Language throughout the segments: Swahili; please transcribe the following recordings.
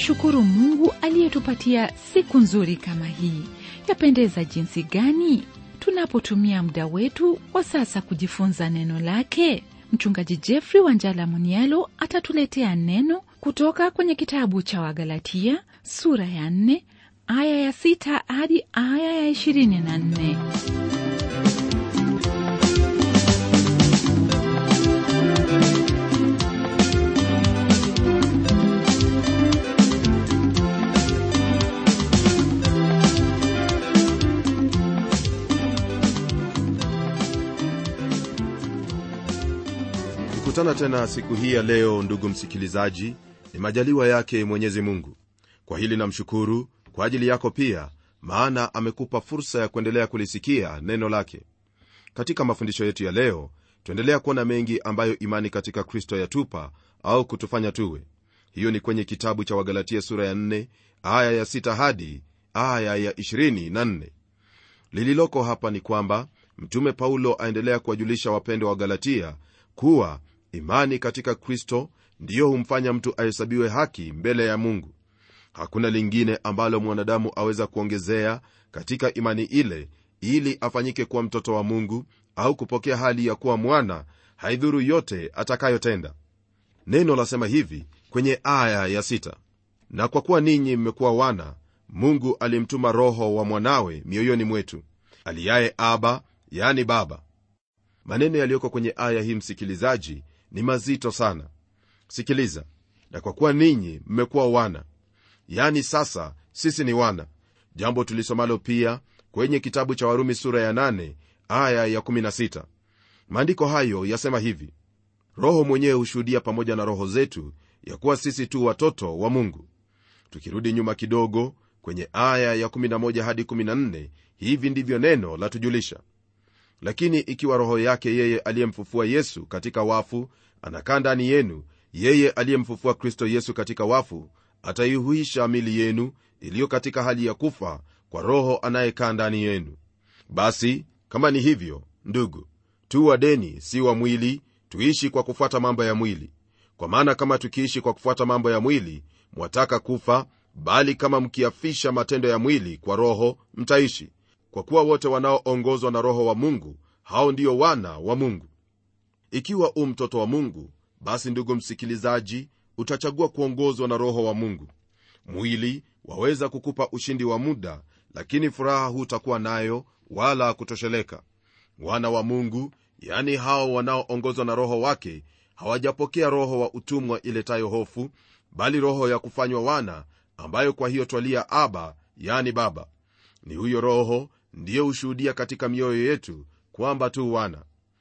Tunamshukuru Mungu aliyetupatia siku nzuri kama hii. Yapendeza jinsi gani tunapotumia muda wetu wa sasa kujifunza neno lake. Mchungaji Jeffrey Wanjala Munialo atatuletea neno kutoka kwenye kitabu cha Wagalatia sura ya 4 aya ya 6 hadi aya ya 24. Kutana tena siku hii ya leo, ndugu msikilizaji, ni majaliwa yake Mwenyezi Mungu. Kwa hili namshukuru kwa ajili yako pia, maana amekupa fursa ya kuendelea kulisikia neno lake. Katika mafundisho yetu ya leo, tuendelea kuona mengi ambayo imani katika Kristo yatupa au kutufanya tuwe. Hiyo ni kwenye kitabu cha Wagalatia sura ya 4 aya ya 6 hadi aya ya 24. Lililoko hapa ni kwamba Mtume Paulo aendelea kuwajulisha wapendwa wa Galatia kuwa imani katika Kristo ndiyo humfanya mtu ahesabiwe haki mbele ya Mungu. Hakuna lingine ambalo mwanadamu aweza kuongezea katika imani ile ili afanyike kuwa mtoto wa Mungu au kupokea hali ya kuwa mwana, haidhuru yote atakayotenda. Neno lasema hivi kwenye aya ya 6: na kwa kuwa ninyi mmekuwa wana, Mungu alimtuma Roho wa mwanawe mioyoni mwetu, aliaye Aba, yani Baba. Maneno yaliyoko kwenye aya hii, msikilizaji, ni mazito sana. Sikiliza, na kwa kuwa ninyi mmekuwa wana, yani sasa sisi ni wana. Jambo tulisomalo pia kwenye kitabu cha Warumi sura ya 8 aya ya 16. Maandiko hayo yasema hivi: Roho mwenyewe hushuhudia pamoja na roho zetu ya kuwa sisi tu watoto wa Mungu. Tukirudi nyuma kidogo kwenye aya ya 11 hadi 14, hivi ndivyo neno la tujulisha: lakini ikiwa roho yake yeye aliyemfufua Yesu katika wafu anakaa ndani yenu, yeye aliyemfufua Kristo Yesu katika wafu ataihuisha mili yenu iliyo katika hali ya kufa kwa Roho anayekaa ndani yenu. Basi kama ni hivyo, ndugu, tu wadeni si wa mwili, tuishi kwa kufuata mambo ya mwili. Kwa maana kama tukiishi kwa kufuata mambo ya mwili, mwataka kufa, bali kama mkiafisha matendo ya mwili kwa Roho, mtaishi. Kwa kuwa wote wanaoongozwa na Roho wa Mungu, hao ndio wana wa Mungu. Ikiwa mtoto wa Mungu, basi ndugu msikilizaji, utachagua kuongozwa na Roho wa Mungu. Mwili waweza kukupa ushindi wa muda, lakini furaha hutakuwa nayo wala kutosheleka. Wana wa Mungu, yani hao wanaoongozwa na Roho wake, hawajapokea roho wa utumwa iletayo hofu, bali roho ya kufanywa wana, ambayo kwa hiyo twalia Aba, yani Baba. Ni huyo Roho ndiye hushuhudia katika mioyo yetu kwamba tu wana.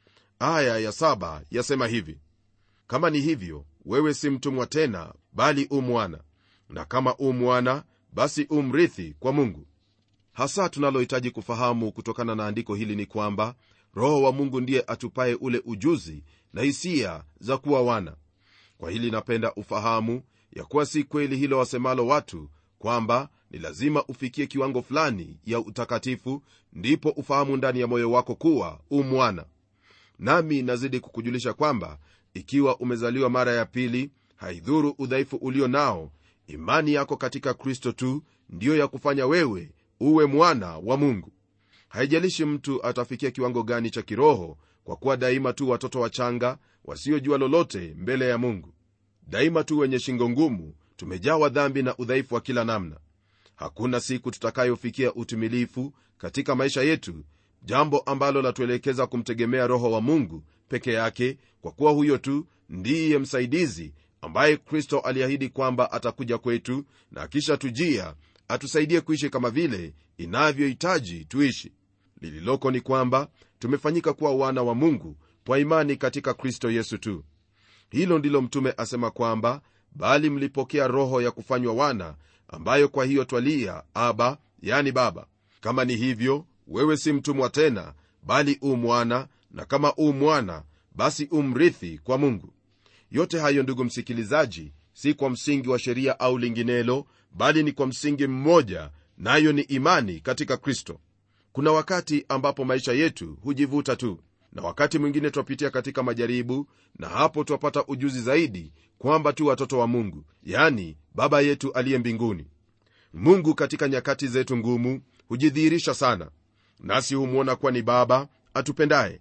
Aya ya 7 yasema hivi: kama ni hivyo, wewe si mtumwa tena, bali mwana, na kama mwana, basi mrithi kwa Mungu. Hasa tunalohitaji kufahamu kutokana na andiko hili ni kwamba Roho wa Mungu ndiye atupaye ule ujuzi na hisia za kuwa wana. Kwa hili napenda ufahamu ya kuwa si kweli hilo wasemalo watu kwamba ni lazima ufikie kiwango fulani ya utakatifu ndipo ufahamu ndani ya moyo wako kuwa mwana. Nami nazidi kukujulisha kwamba ikiwa umezaliwa mara ya pili, haidhuru udhaifu ulio nao, imani yako katika Kristo tu ndiyo ya kufanya wewe uwe mwana wa Mungu. Haijalishi mtu atafikia kiwango gani cha kiroho, kwa kuwa daima tu watoto wachanga wasiojua lolote mbele ya Mungu. Daima tu wenye shingo ngumu, tumejawa dhambi na udhaifu wa kila namna. Hakuna siku tutakayofikia utimilifu katika maisha yetu, jambo ambalo latuelekeza kumtegemea Roho wa Mungu peke yake, kwa kuwa huyo tu ndiye msaidizi ambaye Kristo aliahidi kwamba atakuja kwetu na kisha tujia atusaidie kuishi kama vile inavyohitaji tuishi. Lililoko ni kwamba tumefanyika kuwa wana wa Mungu kwa imani katika Kristo Yesu tu. Hilo ndilo mtume asema kwamba bali mlipokea roho ya kufanywa wana, ambayo kwa hiyo twalia Aba, yani Baba. Kama ni hivyo, wewe si mtumwa tena, bali mwana, na kama mwana, basi mrithi kwa Mungu. Yote hayo, ndugu msikilizaji, si kwa msingi wa sheria au linginelo, bali ni kwa msingi mmoja, nayo ni imani katika Kristo. Kuna wakati ambapo maisha yetu hujivuta tu, na wakati mwingine twapitia katika majaribu, na hapo twapata ujuzi zaidi kwamba tu watoto wa Mungu, yani Baba yetu aliye mbinguni. Mungu katika nyakati zetu ngumu hujidhihirisha sana, nasi humwona kuwa ni Baba atupendaye.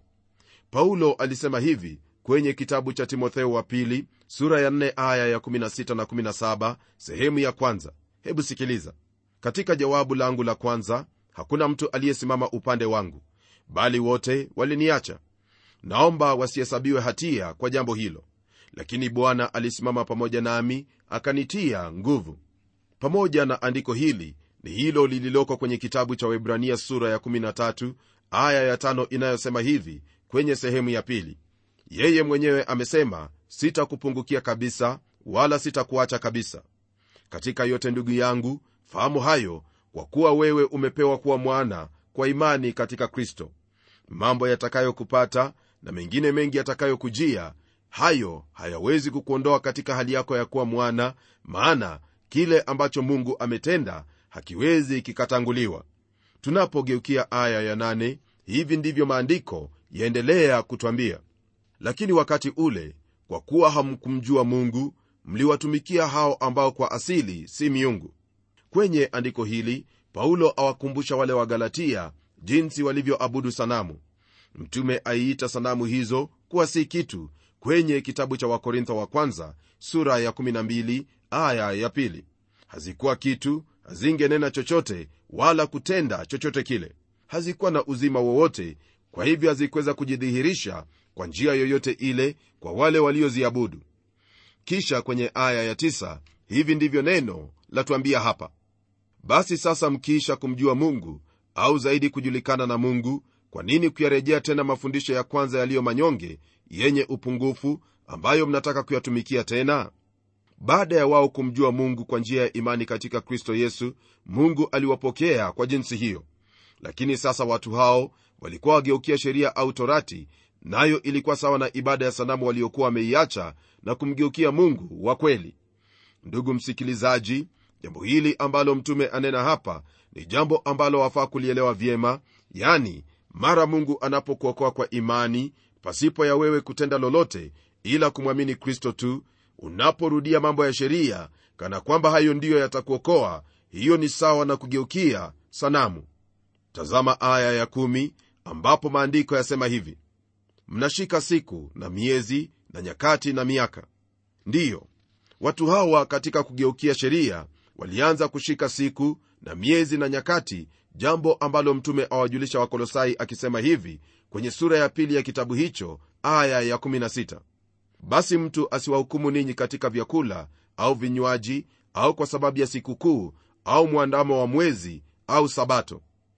Paulo alisema hivi kwenye kitabu cha Timotheo wa pili sura ya 4 aya ya 16 na 17 sehemu ya kwanza. Hebu sikiliza: katika jawabu langu la kwanza hakuna mtu aliyesimama upande wangu, bali wote waliniacha. Naomba wasihesabiwe hatia kwa jambo hilo, lakini Bwana alisimama pamoja nami akanitia nguvu. Pamoja na andiko hili ni hilo lililoko kwenye kitabu cha Waebrania sura ya 13 aya ya 5 inayosema hivi kwenye sehemu ya pili: yeye mwenyewe amesema, sitakupungukia kabisa wala sitakuacha kabisa. Katika yote ndugu yangu, fahamu hayo, kwa kuwa wewe umepewa kuwa mwana kwa imani katika Kristo. Mambo yatakayokupata na mengine mengi yatakayokujia, hayo hayawezi kukuondoa katika hali yako ya kuwa mwana, maana kile ambacho Mungu ametenda hakiwezi kikatanguliwa. Tunapogeukia aya ya 8, hivi ndivyo maandiko yaendelea kutwambia: lakini wakati ule, kwa kuwa hamkumjua Mungu, mliwatumikia hao ambao kwa asili si miungu. Kwenye andiko hili Paulo awakumbusha wale wa Galatia jinsi walivyoabudu sanamu. Mtume aiita sanamu hizo kuwa si kitu kwenye kitabu cha Wakorintho wa kwanza sura ya 12 aya ya 2. Hazikuwa kitu, hazingenena chochote wala kutenda chochote kile, hazikuwa na uzima wowote, kwa hivyo hazikuweza kujidhihirisha kwa njia yoyote ile kwa wale walioziabudu. Kisha kwenye aya ya 9 hivi ndivyo neno latuambia hapa: basi sasa mkiisha kumjua Mungu, au zaidi kujulikana na Mungu, kwa nini kuyarejea tena mafundisho ya kwanza yaliyo manyonge, yenye upungufu, ambayo mnataka kuyatumikia tena? Baada ya wao kumjua Mungu kwa njia ya imani katika Kristo Yesu, Mungu aliwapokea kwa jinsi hiyo. Lakini sasa watu hao walikuwa wageukia sheria au torati, nayo ilikuwa sawa na ibada ya sanamu waliokuwa wameiacha na kumgeukia Mungu wa kweli. Ndugu msikilizaji, jambo hili ambalo mtume anena hapa ni jambo ambalo wafaa kulielewa vyema, yani mara Mungu anapokuokoa kwa imani, pasipo ya wewe kutenda lolote ila kumwamini Kristo tu, unaporudia mambo ya sheria kana kwamba hayo ndiyo yatakuokoa, hiyo ni sawa na kugeukia sanamu. Tazama aya ya 10 ambapo maandiko yasema hivi: mnashika siku na miezi na nyakati na miaka. Ndiyo, watu hawa katika kugeukia sheria walianza kushika siku na miezi na nyakati, jambo ambalo mtume awajulisha Wakolosai akisema hivi kwenye sura ya 2 ya kitabu hicho aya ya 16: basi mtu asiwahukumu ninyi katika vyakula au vinywaji, au kwa sababu ya sikukuu au mwandamo wa mwezi au sabato.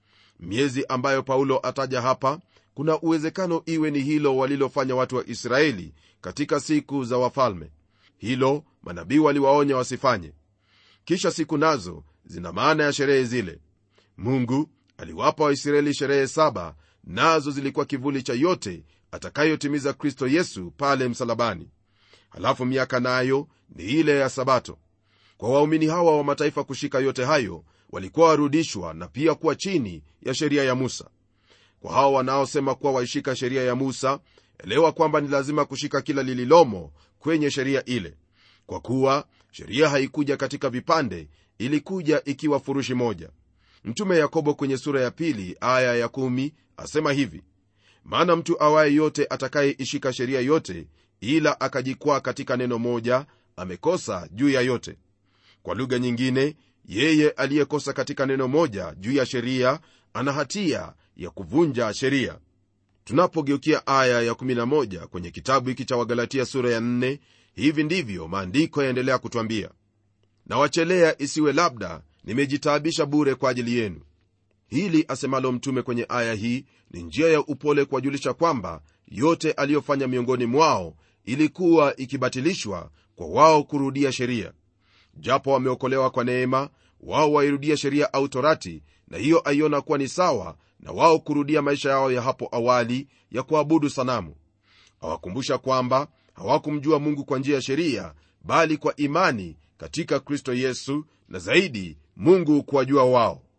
Miezi ambayo Paulo ataja hapa, kuna uwezekano iwe ni hilo walilofanya watu wa Israeli katika siku za wafalme. Hilo manabii waliwaonya wasifanye. Kisha siku nazo zina maana ya sherehe zile. Mungu aliwapa Waisraeli sherehe 7, nazo zilikuwa kivuli cha yote atakayotimiza Kristo Yesu pale msalabani. Halafu miaka nayo ni ile ya sabato. Kwa waumini hawa wa mataifa kushika yote hayo, walikuwa warudishwa na pia kuwa chini ya sheria ya Musa. Kwa hao wanaosema kuwa waishika sheria ya Musa, elewa kwamba ni lazima kushika kila lililomo kwenye sheria ile, kwa kuwa sheria haikuja katika vipande, ilikuja ikiwa furushi moja. Mtume Yakobo kwenye sura ya 2 aya ya 10 asema hivi: maana mtu awaye yote atakayeishika sheria yote ila akajikwaa katika neno moja, amekosa juu ya yote. Kwa lugha nyingine, yeye aliyekosa katika neno moja juu ya sheria ana hatia ya kuvunja sheria. Tunapogeukia aya ya 11 kwenye kitabu hiki cha Wagalatia sura ya 4, hivi ndivyo maandiko yaendelea kutwambia: na wachelea isiwe labda nimejitaabisha bure kwa ajili yenu. Hili asemalo mtume kwenye aya hii ni njia ya upole kuwajulisha kwamba yote aliyofanya miongoni mwao ilikuwa ikibatilishwa kwa wao kurudia sheria. Japo wameokolewa kwa neema, wao wairudia sheria au torati, na hiyo aiona kuwa ni sawa na wao kurudia maisha yao ya hapo awali ya kuabudu sanamu. Hawakumbusha kwamba hawakumjua Mungu kwa njia ya sheria, bali kwa imani katika Kristo Yesu, na zaidi Mungu kuwajua wao.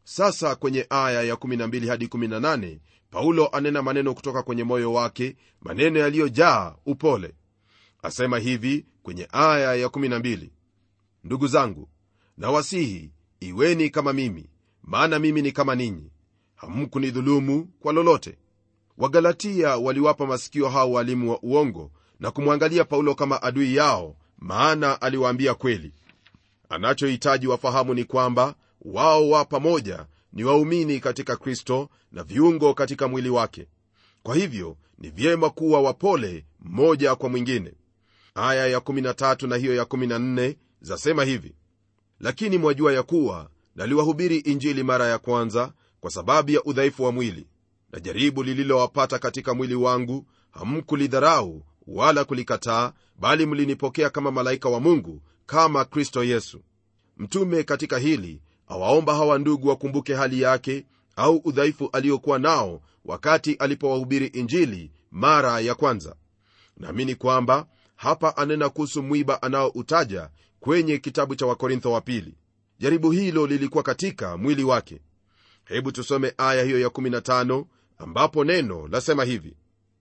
Sasa kwenye aya ya 12 hadi 18 Paulo anena maneno kutoka kwenye moyo wake, maneno yaliyojaa upole. Asema hivi kwenye aya ya 12: ndugu zangu, nawasihi iweni kama mimi, maana mimi ni kama ninyi, hamkunidhulumu kwa lolote. Wagalatia waliwapa masikio hao walimu wa uongo na kumwangalia Paulo kama adui yao, maana aliwaambia kweli. Anachohitaji wafahamu ni kwamba wao wa pamoja ni waumini katika Kristo na viungo katika mwili wake. Kwa hivyo ni vyema kuwa wapole mmoja kwa mwingine. Aya ya 13 na hiyo ya 14 zasema hivi: lakini mwajua ya kuwa naliwahubiri Injili mara ya kwanza kwa sababu ya udhaifu wa mwili, na jaribu lililowapata katika mwili wangu hamkulidharau wala kulikataa, bali mlinipokea kama malaika wa Mungu, kama Kristo Yesu. Mtume katika hili awaomba hawa ndugu wakumbuke hali yake au udhaifu aliokuwa nao wakati alipowahubiri Injili mara ya kwanza. Naamini kwamba hapa anena kuhusu mwiba anaoutaja kwenye kitabu cha Wakorintho wa pili. Jaribu hilo lilikuwa katika mwili wake. Hebu tusome aya hiyo ya 15 ambapo neno lasema hivi: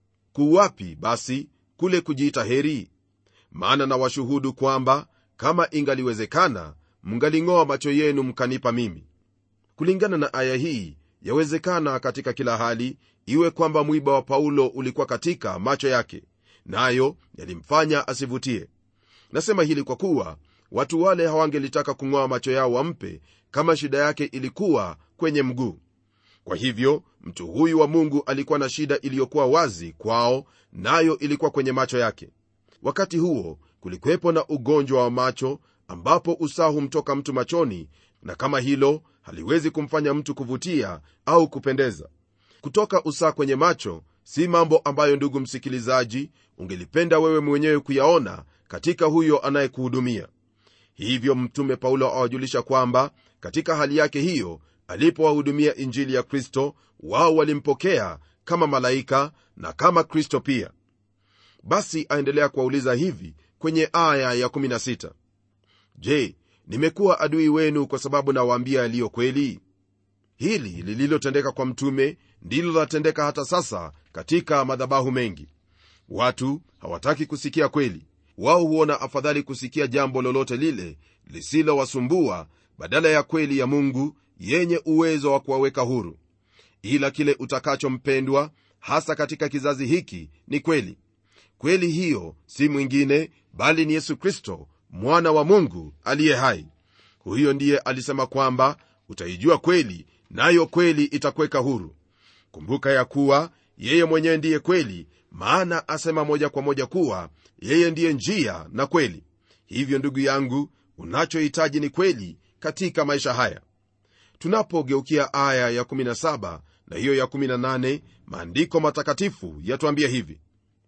kuwapi basi kule kujiita heri? Maana na washuhudu kwamba kama ingaliwezekana mngaling'oa macho yenu mkanipa mimi. Kulingana na aya hii, yawezekana katika kila hali iwe kwamba mwiba wa Paulo ulikuwa katika macho yake, nayo yalimfanya asivutie. Nasema hili kwa kuwa watu wale hawangelitaka kung'oa macho yao wampe kama shida yake ilikuwa kwenye mguu. Kwa hivyo mtu huyu wa Mungu alikuwa na shida iliyokuwa wazi kwao, nayo ilikuwa kwenye macho yake. Wakati huo kulikuwepo na ugonjwa wa macho ambapo usaha humtoka mtu machoni, na kama hilo haliwezi kumfanya mtu kuvutia au kupendeza. Kutoka usaha kwenye macho si mambo ambayo, ndugu msikilizaji, ungelipenda wewe mwenyewe kuyaona katika huyo anayekuhudumia. Hivyo mtume Paulo awajulisha kwamba katika hali yake hiyo, alipowahudumia Injili ya Kristo, wao walimpokea kama malaika na kama Kristo pia. Basi aendelea kuwauliza hivi kwenye aya ya 16: je, nimekuwa adui wenu kwa sababu nawaambia yaliyo kweli? Hili lililotendeka kwa mtume ndilo latendeka hata sasa katika madhabahu mengi. Watu hawataki kusikia kweli. Wao huona afadhali kusikia jambo lolote lile lisilowasumbua badala ya kweli ya Mungu yenye uwezo wa kuwaweka huru. Ila kile utakacho mpendwa, hasa katika kizazi hiki, ni kweli. Kweli hiyo si mwingine bali ni Yesu Kristo, mwana wa Mungu aliye hai. Huyo ndiye alisema kwamba utaijua kweli, nayo kweli itakuweka huru. Kumbuka ya kuwa yeye mwenyewe ndiye kweli, maana asema moja kwa moja kuwa yeye ndiye njia na kweli. Hivyo ndugu yangu, unachohitaji ni kweli katika maisha haya. Tunapogeukia aya ya 17 na hiyo ya 18, maandiko matakatifu yatuambia hivi: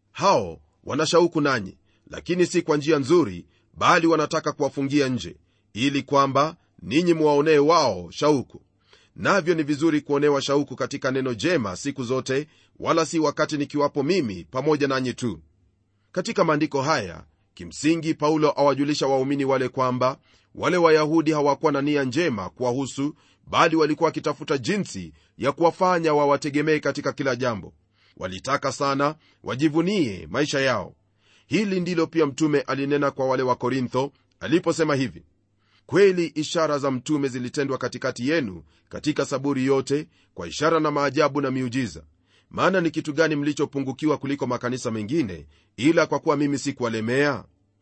hao wanashauku nanyi, lakini si kwa njia nzuri, bali wanataka kuwafungia nje, ili kwamba ninyi muwaonee wao shauku. Navyo ni vizuri kuonewa shauku katika neno jema siku zote, wala si wakati nikiwapo mimi pamoja nanyi tu. Katika maandiko haya kimsingi Paulo awajulisha waumini wale kwamba wale Wayahudi hawakuwa na nia njema kuwahusu, bali walikuwa wakitafuta jinsi ya kuwafanya wawategemee katika kila jambo. Walitaka sana wajivunie maisha yao. Hili ndilo pia mtume alinena kwa wale wa Korintho aliposema hivi: kweli ishara za mtume zilitendwa katikati yenu katika saburi yote, kwa ishara na maajabu na miujiza. Maana ni kitu gani mlichopungukiwa kuliko makanisa mengine, ila kwa kuwa mimi sikuwalemea?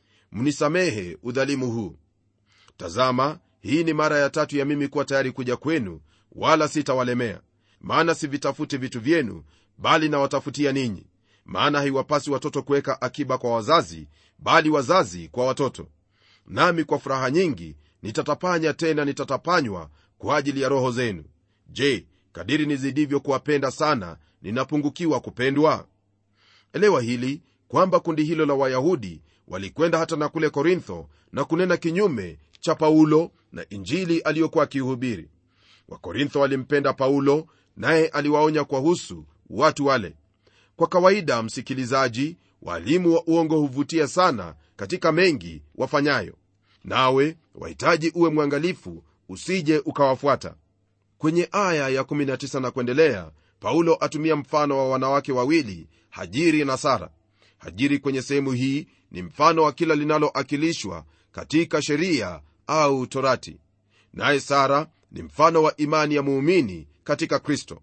Mnisamehe udhalimu huu. Tazama, hii ni mara ya 3 ya mimi kuwa tayari kuja kwenu, wala sitawalemea. Maana sivitafuti vitu vyenu, bali nawatafutia ninyi. Maana haiwapasi watoto kuweka akiba kwa wazazi, bali wazazi kwa watoto. Nami kwa furaha nyingi nitatapanya, tena nitatapanywa kwa ajili ya roho zenu. Je, kadiri nizidivyo kuwapenda sana, ninapungukiwa kupendwa? Elewa hili kwamba kundi hilo la Wayahudi walikwenda hata na kule Korintho na kunena kinyume cha Paulo na Injili aliyokuwa akihubiri. Wakorintho walimpenda Paulo, naye aliwaonya kuhusu watu wale. Kwa kawaida, msikilizaji, walimu wa uongo huvutia sana katika mengi wafanyayo, nawe wahitaji uwe mwangalifu usije ukawafuata. Kwenye aya ya 19 na kuendelea, Paulo atumia mfano wa wanawake wawili, Hajiri na Sara. Hajiri kwenye sehemu hii ni mfano wa kila linaloakilishwa katika sheria au torati, naye Sara ni mfano wa imani ya muumini katika Kristo.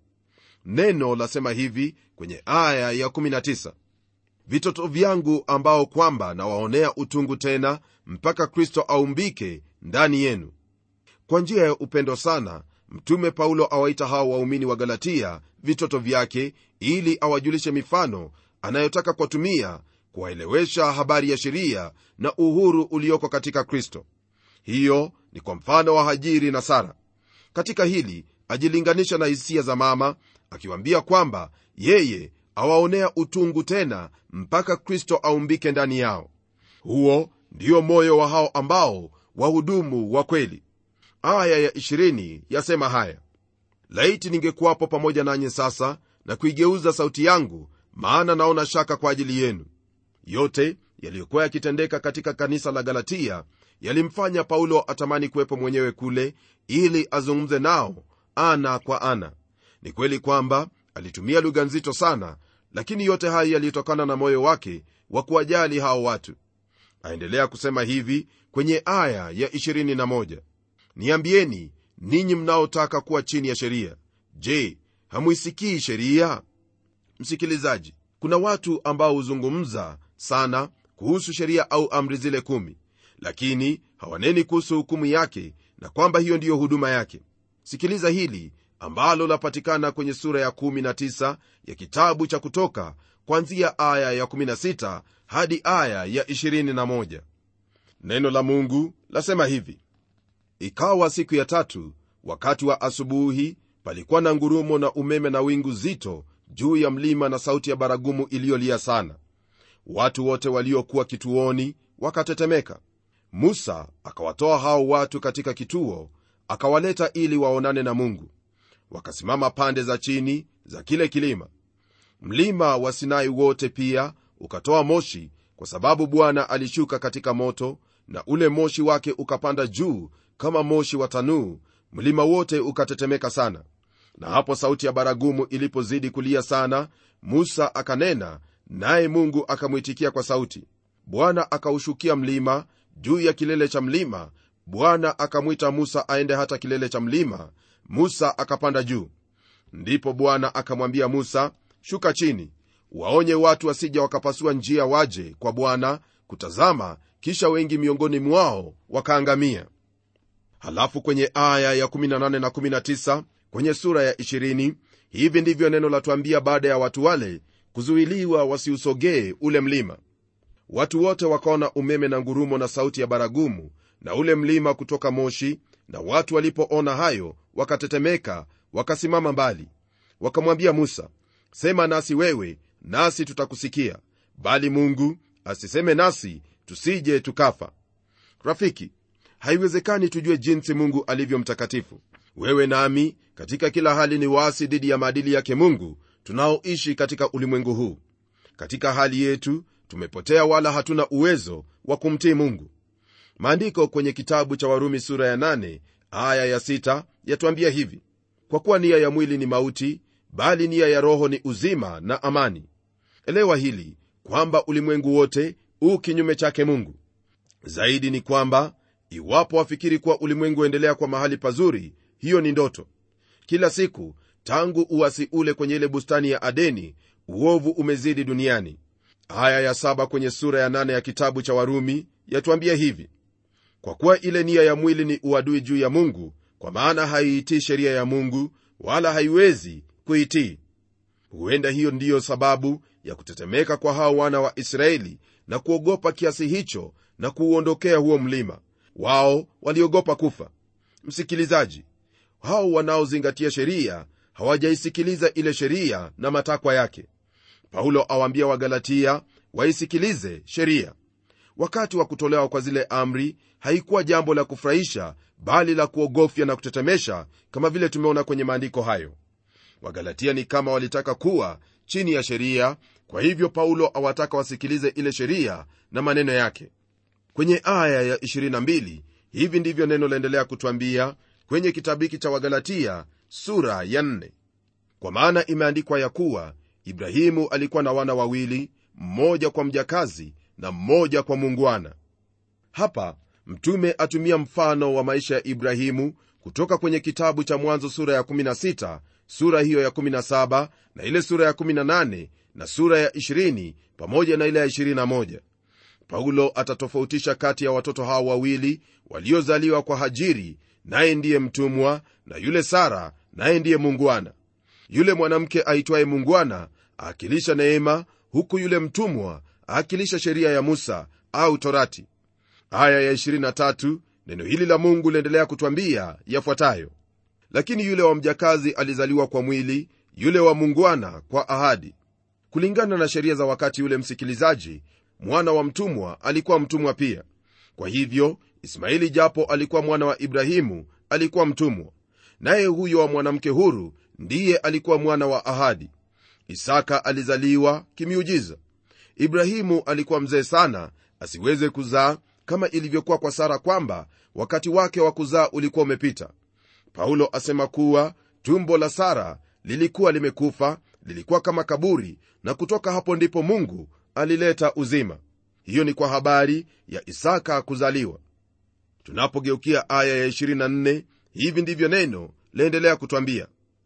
Neno lasema hivi kwenye aya ya 19: vitoto vyangu ambao kwamba nawaonea utungu tena mpaka Kristo aumbike ndani yenu. Kwa njia ya upendo sana, mtume Paulo awaita hao waumini wa Galatia vitoto vyake, ili awajulishe mifano anayotaka kuwatumia kuwaelewesha habari ya sheria na uhuru ulioko katika Kristo. Hiyo ni kwa mfano wa Hajiri na Sara. Katika hili ajilinganisha na hisia za mama, akiwaambia kwamba yeye awaonea utungu tena mpaka Kristo aumbike ndani yao. Huo ndio moyo wa hao ambao wahudumu wa kweli. Aya ya 20 yasema haya: laiti ningekuwapo pamoja nanyi sasa na kuigeuza sauti yangu, maana naona shaka kwa ajili yenu. Yote yaliyokuwa yakitendeka katika kanisa la Galatia yalimfanya Paulo atamani kuwepo mwenyewe kule ili azungumze nao ana kwa ana. Ni kweli kwamba alitumia lugha nzito sana, lakini yote haya yalitokana na moyo wake wa kuwajali hao watu. Aendelea kusema hivi kwenye aya ya 21: niambieni ninyi mnaotaka kuwa chini ya sheria, je, hamuisikii sheria? Msikilizaji, kuna watu ambao huzungumza sana kuhusu sheria au amri zile 10, lakini hawaneni kuhusu hukumu yake na kwamba hiyo ndiyo huduma yake. Sikiliza hili ambalo lapatikana kwenye sura ya 19 ya kitabu cha Kutoka, kuanzia aya ya 16 hadi aya ya 21. Neno la Mungu lasema hivi: ikawa siku ya 3 wakati wa asubuhi, palikuwa na ngurumo na umeme na wingu zito juu ya mlima na sauti ya baragumu iliyolia sana. Watu wote waliokuwa kituoni wakatetemeka. Musa akawatoa hao watu katika kituo, akawaleta ili waonane na Mungu. Wakasimama pande za chini za kile kilima. Mlima wa Sinai wote pia ukatoa moshi, kwa sababu Bwana alishuka katika moto, na ule moshi wake ukapanda juu kama moshi wa tanuu. Mlima wote ukatetemeka sana. Na hapo sauti ya baragumu ilipozidi kulia sana, Musa akanena, naye Mungu akamwitikia kwa sauti. Bwana akaushukia mlima. Juu ya kilele cha mlima Bwana akamwita Musa aende hata kilele cha mlima. Musa akapanda juu. Ndipo Bwana akamwambia Musa, shuka chini, waonye watu wasija wakapasua njia waje kwa Bwana kutazama, kisha wengi miongoni mwao wakaangamia. Halafu kwenye aya ya 18 na 19 kwenye sura ya 20, hivi ndivyo neno latuambia baada ya watu wale kuzuiliwa wasiusogee ule mlima. Watu wote wakaona umeme na ngurumo na sauti ya baragumu na ule mlima kutoka moshi, na watu walipoona hayo wakatetemeka, wakasimama mbali. Wakamwambia Musa, sema nasi wewe, nasi tutakusikia, bali Mungu asiseme nasi, tusije tukafa. Rafiki, haiwezekani tujue jinsi Mungu alivyo mtakatifu. Wewe nami katika kila hali ni waasi dhidi ya maadili yake Mungu tunaoishi katika ulimwengu huu. Katika hali yetu tumepotea, wala hatuna uwezo wa kumtii Mungu. Maandiko kwenye kitabu cha Warumi sura ya 8 aya ya 6 yatuambia hivi: kwa kuwa nia ya mwili ni mauti, bali nia ya roho ni uzima na amani. Elewa hili kwamba ulimwengu wote u kinyume chake Mungu. Zaidi ni kwamba iwapo wafikiri kuwa ulimwengu endelea kwa mahali pazuri, hiyo ni ndoto. Kila siku tangu uasi ule kwenye ile bustani ya Adeni, uovu umezidi duniani. Aya ya 7 kwenye sura ya 8 ya kitabu cha Warumi yatuambia hivi: kwa kuwa ile nia ya mwili ni uadui juu ya Mungu, kwa maana haiitii sheria ya Mungu, wala haiwezi kuitii. Huenda hiyo ndiyo sababu ya kutetemeka kwa hao wana wa Israeli na kuogopa kiasi hicho na kuuondokea huo mlima. Wao waliogopa kufa. Msikilizaji, hao wanaozingatia sheria hawajaisikiliza ile sheria na matakwa yake. Paulo awaambia Wagalatia waisikilize sheria. Wakati wa kutolewa kwa zile amri haikuwa jambo la kufurahisha, bali la kuogofya na kutetemesha, kama vile tumeona kwenye maandiko hayo. Wagalatia ni kama walitaka kuwa chini ya sheria, kwa hivyo Paulo awataka wasikilize ile sheria na maneno yake. Kwenye aya ya 22 hivi ndivyo neno laendelea kutuambia kwenye kitabu hiki cha Wagalatia sura ya 4. Kwa maana imeandikwa ya kuwa Ibrahimu alikuwa na wana wawili, mmoja kwa mjakazi na mmoja kwa muungwana. Hapa mtume atumia mfano wa maisha ya Ibrahimu kutoka kwenye kitabu cha Mwanzo sura ya 16, sura hiyo ya 17 na ile sura ya 18 na sura ya 20 pamoja na ile ya 21. Paulo atatofautisha kati ya watoto hao wawili waliozaliwa kwa Hajiri, naye ndiye mtumwa, na yule Sara, naye ndiye muungwana. Yule mwanamke aitwaye muungwana aakilisha neema, huku yule mtumwa aakilisha sheria ya Musa au Torati. Aya ya 23, neno hili la Mungu liendelea kutwambia yafuatayo: lakini yule wa mjakazi alizaliwa kwa mwili, yule wa muungwana kwa ahadi. Kulingana na sheria za wakati ule, msikilizaji, mwana wa mtumwa alikuwa mtumwa pia. Kwa hivyo Ismaili japo alikuwa mwana wa Ibrahimu, alikuwa mtumwa, naye huyo wa mwanamke huru ndiye alikuwa mwana wa ahadi. Isaka alizaliwa kimiujiza. Ibrahimu alikuwa mzee sana asiweze kuzaa, kama ilivyokuwa kwa Sara kwamba wakati wake wa kuzaa ulikuwa umepita. Paulo asema kuwa tumbo la Sara lilikuwa limekufa, lilikuwa kama kaburi, na kutoka hapo ndipo Mungu alileta uzima. Hiyo ni kwa habari ya Isaka kuzaliwa. Tunapogeukia aya ya 24, hivi ndivyo neno laendelea kutwambia: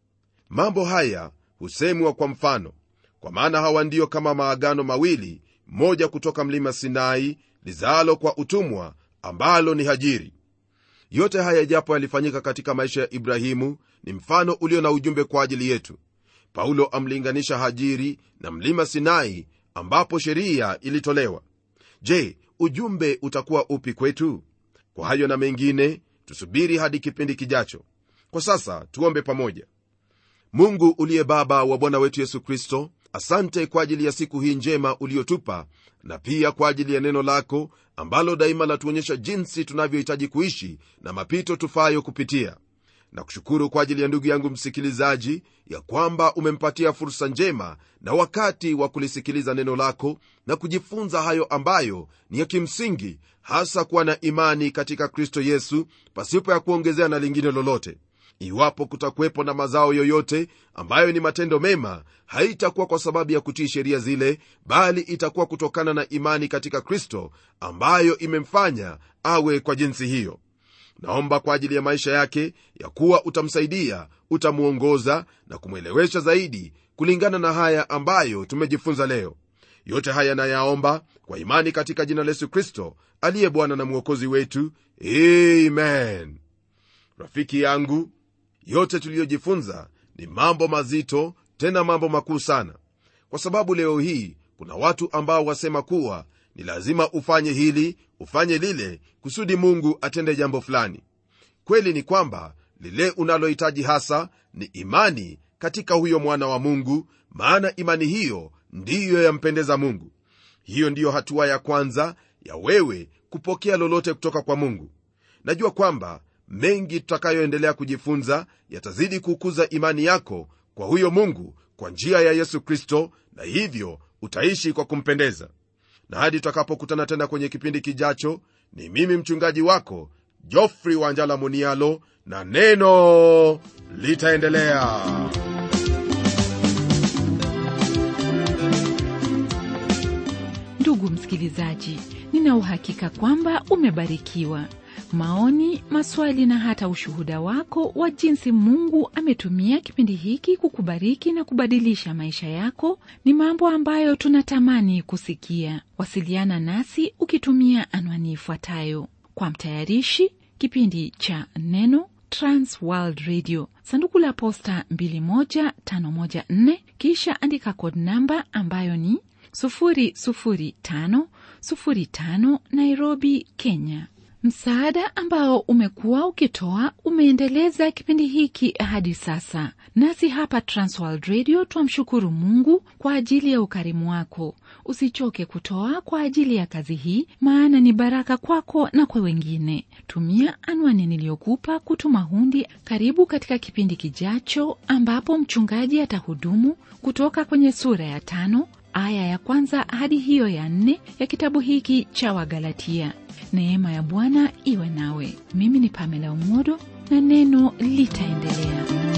mambo haya husemwa kwa mfano, kwa maana hawa ndio kama maagano mawili, moja kutoka mlima Sinai lizaalo kwa utumwa, ambalo ni Hajiri. Yote haya japo yalifanyika katika maisha ya Ibrahimu, ni mfano ulio na ujumbe kwa ajili yetu. Paulo amlinganisha Hajiri na mlima Sinai ambapo sheria ilitolewa. Je, ujumbe utakuwa upi kwetu? Kwa hayo na mengine tusubiri hadi kipindi kijacho. Kwa sasa tuombe pamoja. Mungu uliye Baba wa Bwana wetu Yesu Kristo, asante kwa ajili ya siku hii njema uliotupa, na pia kwa ajili ya neno lako ambalo daima latuonyesha jinsi tunavyohitaji kuishi na mapito tufayo kupitia. Na kushukuru kwa ajili ya ndugu yangu msikilizaji, ya kwamba umempatia fursa njema na wakati wa kulisikiliza neno lako na kujifunza hayo ambayo ni ya kimsingi, hasa kuwa na imani katika Kristo Yesu pasipo ya kuongezea na lingine lolote. Iwapo kutakuwepo na mazao yoyote ambayo ni matendo mema, haitakuwa kwa sababu ya kutii sheria zile, bali itakuwa kutokana na imani katika Kristo ambayo imemfanya awe kwa jinsi hiyo. Naomba kwa ajili ya maisha yake, ya kuwa utamsaidia, utamuongoza na kumwelewesha zaidi kulingana na haya ambayo tumejifunza leo. Yote haya nayaomba kwa imani katika jina la Yesu Kristo aliye Bwana na Mwokozi wetu, amen. Rafiki yangu, yote tuliyojifunza ni mambo mazito, tena mambo makuu sana, kwa sababu leo hii kuna watu ambao wasema kuwa ni lazima ufanye hili, ufanye lile, kusudi Mungu atende jambo fulani. Kweli ni kwamba lile unalohitaji hasa ni imani katika huyo mwana wa Mungu, maana imani hiyo ndiyo yampendeza Mungu. Hiyo ndiyo hatua ya kwanza ya wewe kupokea lolote kutoka kwa Mungu. Najua kwamba mengi tutakayoendelea kujifunza yatazidi kukuza imani yako kwa huyo Mungu kwa njia ya Yesu Kristo, na hivyo utaishi kwa kumpendeza. Na hadi tutakapokutana tena kwenye kipindi kijacho, ni mimi mchungaji wako Geoffrey Wanjala Munialo, na neno litaendelea. Ndugu msikilizaji, nina uhakika kwamba umebarikiwa. Maoni, maswali na hata ushuhuda wako wa jinsi Mungu ametumia kipindi hiki kukubariki na kubadilisha maisha yako ni mambo ambayo tunatamani kusikia. Wasiliana nasi ukitumia anwani ifuatayo: kwa mtayarishi kipindi cha Neno, Trans World Radio, sanduku la posta 21514, kisha andika code namba ambayo ni 00505 Nairobi, Kenya. Msaada ambao umekuwa ukitoa umeendeleza kipindi hiki hadi sasa. Nasi hapa Transworld Radio twamshukuru Mungu kwa ajili ya ukarimu wako. Usichoke kutoa kwa ajili ya kazi hii, maana ni baraka kwako na kwa wengine. Tumia anwani niliyokupa kutuma hundi. Karibu katika kipindi kijacho ambapo mchungaji atahudumu kutoka kwenye sura ya 5 aya ya 1 hadi hiyo ya 4 ya kitabu hiki cha Wagalatia. Neema ya Bwana iwe nawe. Mimi ni Pamela Umodo na neno litaendelea.